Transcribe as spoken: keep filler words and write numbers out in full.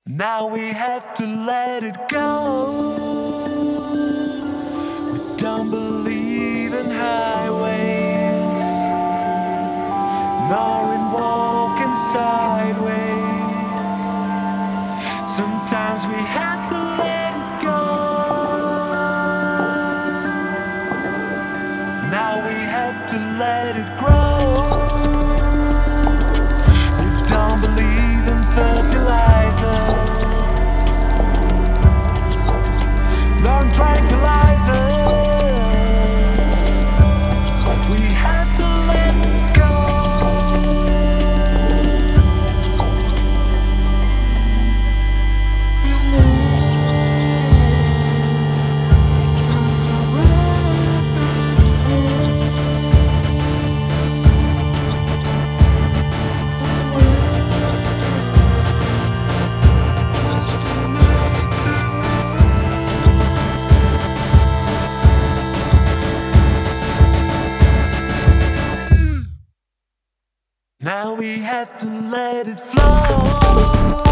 Now we have to let it go. We don't believe in highways, nor in walking sideways. Sometimes we have to let it go. Now we have to let it grow. We don't believe in fertilizers, nor in tranquilizers. We have to let go. Now we have to let it flow.